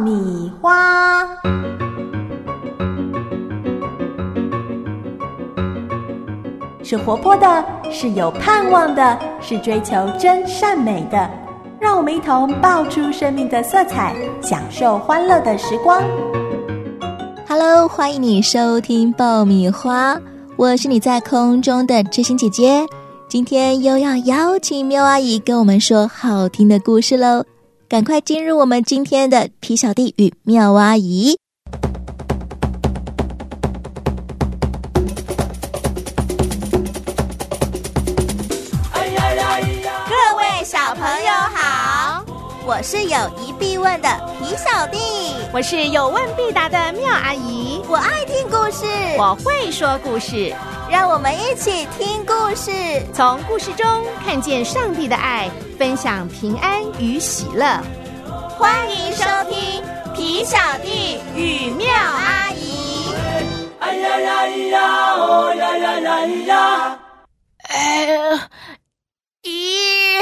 米花。是活泼的，是有盼望的，是追求真善美的。让我们一同爆出生命的色彩，享受欢乐的时光。 Hello， 欢迎你收听爆米花，我是你在空中的知心姐姐。今天又要邀请喵阿姨跟我们说好听的故事喽，赶快进入我们今天的皮小弟与妙阿姨。 各位小朋友好， 我是有疑必问的皮小弟， 我是有问必答的妙阿姨， 我爱听故事， 我会说故事， 让我们一起听故事， 从故事中看见上帝的爱，分享平安与喜乐。 欢迎收听皮小弟与妙阿姨。 哎呀呀呀，哦呀呀呀呀！ 一、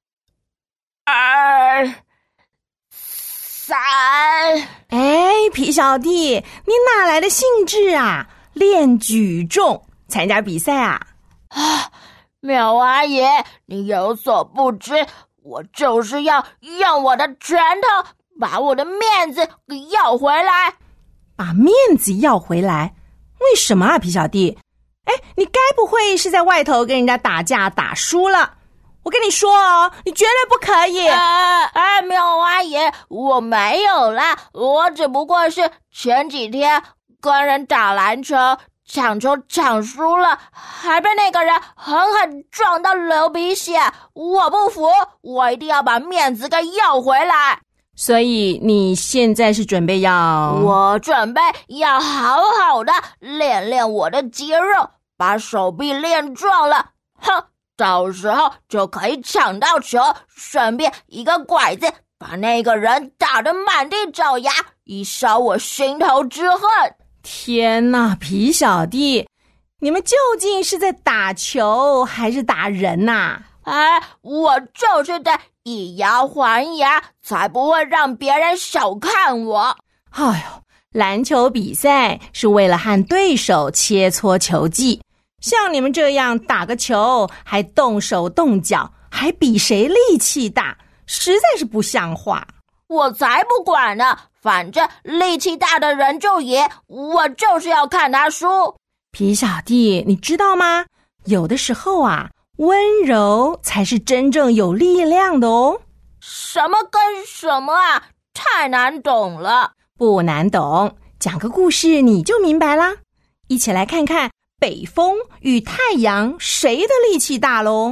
二、三。 皮小弟，你哪来的兴致啊？练举重，参加比赛啊？ 苗阿姨，你有所不知，我就是要用我的拳头把我的面子给要回来。 把面子要回来？为什么啊，皮小弟？你该不会是在外头跟人家打架打输了？我跟你说哦，你绝对不可以。 苗阿姨，我没有啦，我只不过是前几天跟人打篮球，抢球抢输了，还被那个人狠狠撞到流鼻血。我不服，我一定要把面子给要回来。 所以你现在是准备要？ 我准备要好好的练练我的肌肉，把手臂练壮了，到时候就可以抢到球，顺便一个拐子把那个人打得满地找牙，以消我心头之恨。 天哪，皮小弟，你们究竟是在打球还是打人啊？ 我就是得以牙还牙，才不会让别人小看我。 篮球比赛是为了和对手切磋球技，像你们这样打个球还动手动脚，还比谁力气大，实在是不像话。 我才不管呢，反正力气大的人就赢，我就是要看他输。 皮小弟，你知道吗？有的时候啊，温柔才是真正有力量的哦。 什么跟什么啊，太难懂了。 不难懂，讲个故事你就明白啦。一起来看看北风与太阳谁的力气大咯。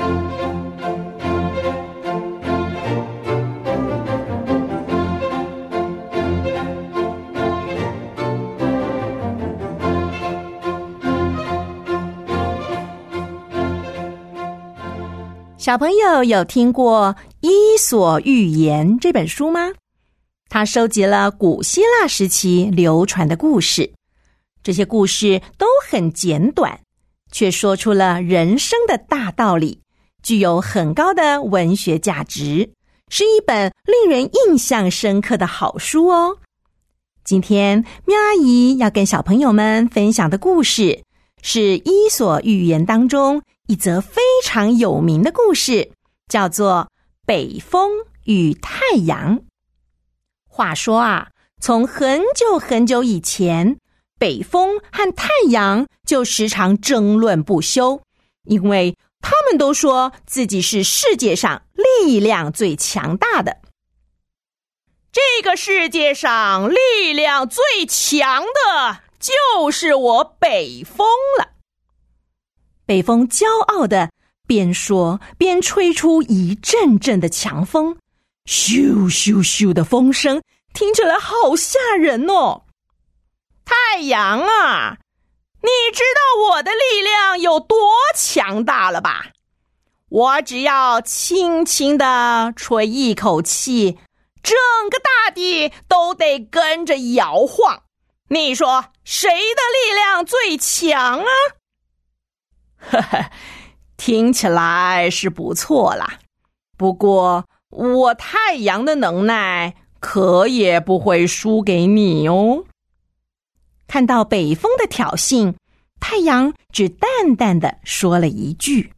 小朋友有听过《伊索寓言》这本书吗？它收集了古希腊时期流传的故事，这些故事都很简短，却说出了人生的大道理，具有很高的文学价值，是一本令人印象深刻的好书哦。今天妙阿姨要跟小朋友们分享的故事是《伊索寓言》当中一则非常有名的故事，叫做《北风与太阳》。话说啊，从很久很久以前，北风和太阳就时常争论不休，因为他们都说自己是世界上力量最强大的。这个世界上力量最强的就是我北风了。北风骄傲地边说边吹出一阵阵的强风，咻咻咻的风声听起来好吓人哦。太阳啊，你知道我的力量有多强大了吧？我只要轻轻地吹一口气，整个大地都得跟着摇晃。你说谁的力量最强啊？呵呵，听起来是不错啦。不过我太阳的能耐可也不会输给你哦。看到北风的挑衅，太阳只淡淡地说了一句：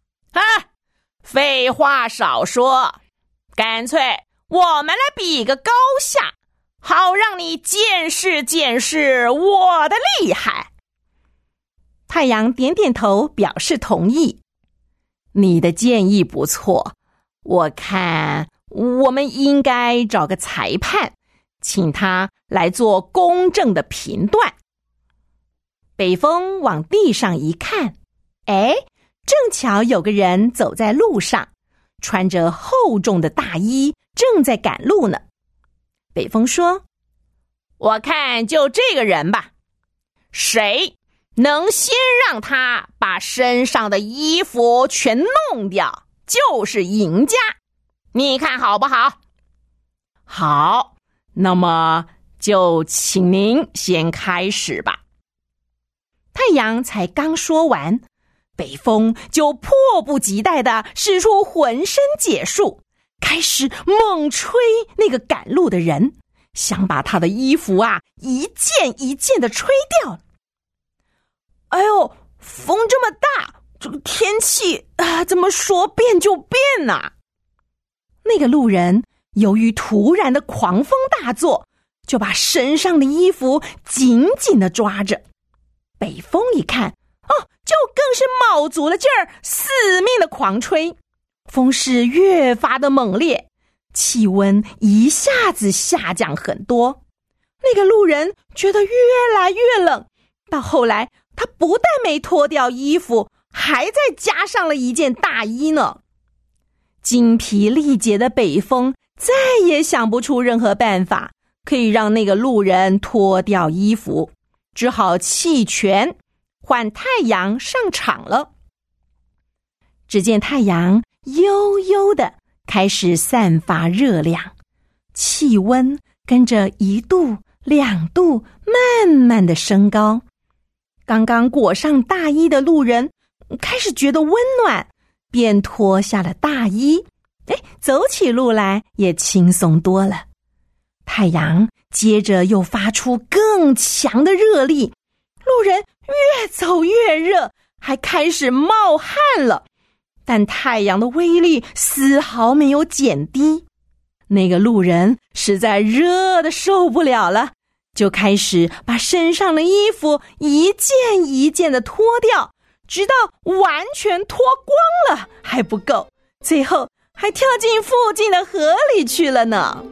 废话少说，干脆我们来比个高下，好让你见识见识我的厉害。太阳点点头表示同意。你的建议不错，我看我们应该找个裁判，请他来做公正的评断。北风往地上一看，正巧有个人走在路上，穿着厚重的大衣，正在赶路呢。北风说：我看就这个人吧，谁能先让他把身上的衣服全弄掉，就是赢家。你看好不好？好，那么就请您先开始吧。太阳才刚说完，北风就迫不及待地使出浑身解数，开始猛吹那个赶路的人，想把他的衣服一件一件地吹掉。哎呦，风这么大，这个天气怎么说变就变啊？那个路人由于突然的狂风大作，就把身上的衣服紧紧地抓着。北风一看，就更是卯足了劲儿，死命的狂吹，风势越发的猛烈，气温一下子下降很多。那个路人觉得越来越冷，到后来他不但没脱掉衣服，还再加上了一件大衣呢。精疲力竭的北风再也想不出任何办法可以让那个路人脱掉衣服，只好弃权，换太阳上场了。只见太阳悠悠地开始散发热量，气温跟着1度、2度慢慢地升高。刚刚裹上大衣的路人开始觉得温暖，便脱下了大衣，走起路来也轻松多了。太阳接着又发出更强的热力，路人越走越热，还开始冒汗了。但太阳的威力丝毫没有减低，那个路人实在热得受不了了，就开始把身上的衣服一件一件的脱掉，直到完全脱光了还不够，最后还跳进附近的河里去了呢。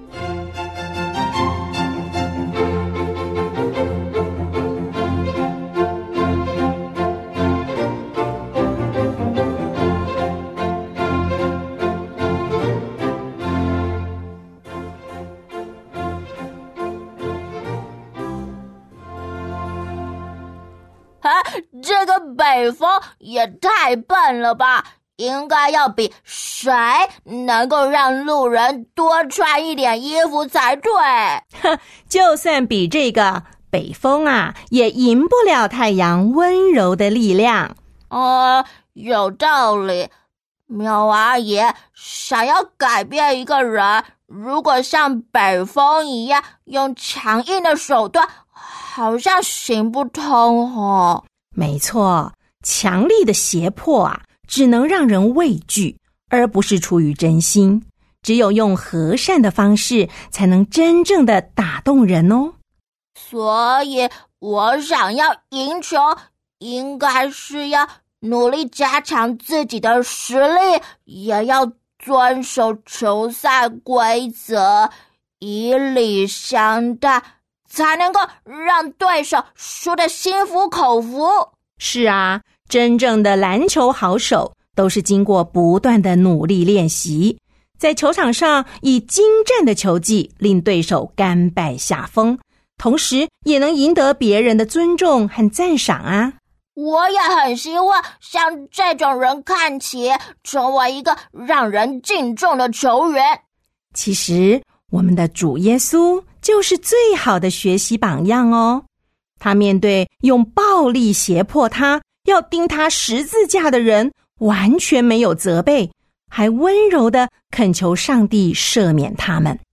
这个北风也太笨了吧，应该要比谁能够让路人多穿一点衣服才对。 就算比这个，北风也赢不了太阳温柔的力量。 有道理。苗阿姨，想要改变一个人，如果像北风一样用强硬的手段，好像行不通哦。 没错，强力的胁迫只能让人畏惧，而不是出于真心。只有用和善的方式，才能真正的打动人哦。 所以我想要赢球，应该是要努力加强自己的实力，也要遵守球赛规则，以礼相待，才能够让对手输得心服口服。 是啊，真正的篮球好手都是经过不断的努力练习，在球场上以精湛的球技令对手甘拜下风，同时也能赢得别人的尊重和赞赏啊。 我也很希望像这种人看齐，成为一个让人敬重的球员。 其实我们的主耶稣就是最好的学习榜样哦。他面对用暴力胁迫他要钉他十字架的人，完全没有责备，还温柔地恳求上帝赦免他们。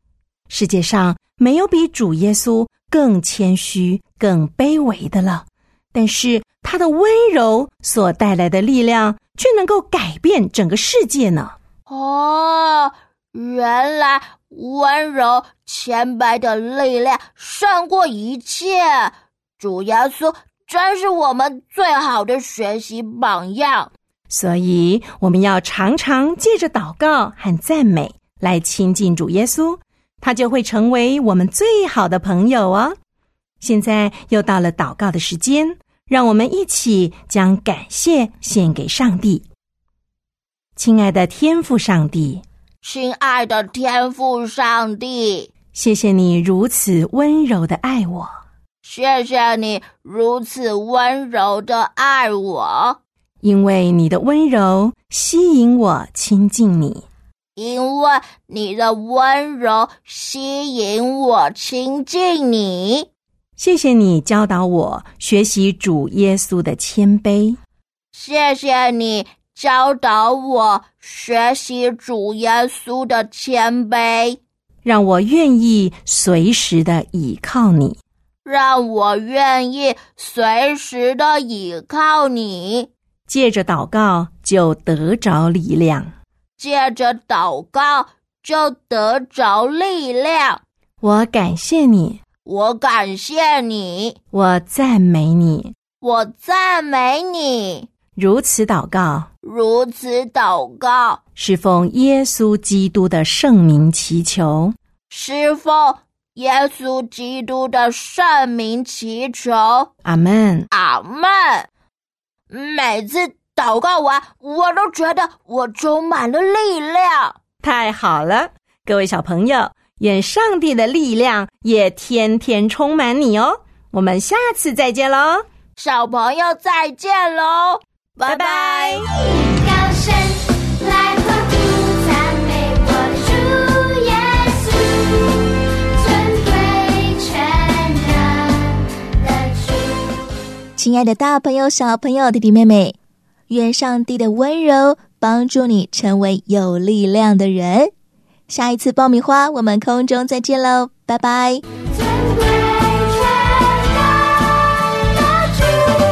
世界上没有比主耶稣更谦虚、更卑微的了。但是他的温柔所带来的力量，却能够改变整个世界呢。 哦，原来温柔谦卑的力量胜过一切。主耶稣真是我们最好的学习榜样。 所以我们要常常借着祷告和赞美来亲近主耶稣，他就会成为我们最好的朋友哦。现在又到了祷告的时间，让我们一起将感谢献给上帝。亲爱的天父上帝， 亲爱的天父上帝， 谢谢你如此温柔的爱我， 谢谢你如此温柔的爱我， 因为你的温柔吸引我亲近你， 因为你的温柔吸引我亲近你。 谢谢你教导我学习主耶稣的谦卑， 谢谢你教导我学习主耶稣的谦卑， 让我愿意随时的倚靠你， 让我愿意随时的倚靠你。 借着祷告就得着力量， 借着祷告就得着力量。 我感谢你， 我感谢你， 我赞美你， 我赞美你。 如此祷告， 如此祷告， 是奉耶稣基督的圣名祈求， 是奉耶稣基督的圣名祈求。 阿们， 阿们。每次祷告完，我都觉得我充满了力量。 太好了，各位小朋友，愿上帝的力量也天天充满你哦。我们下次再见咯， 小朋友再见咯，拜拜。 高声来欢呼赞美我的主耶稣，尊贵全能的主。 亲爱的大朋友、小朋友、弟弟妹妹，愿上帝的温柔帮助你成为有力量的人。下一次爆米花，我们空中再见喽，拜拜。 尊贵全能的主。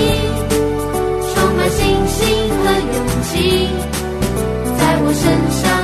在我身上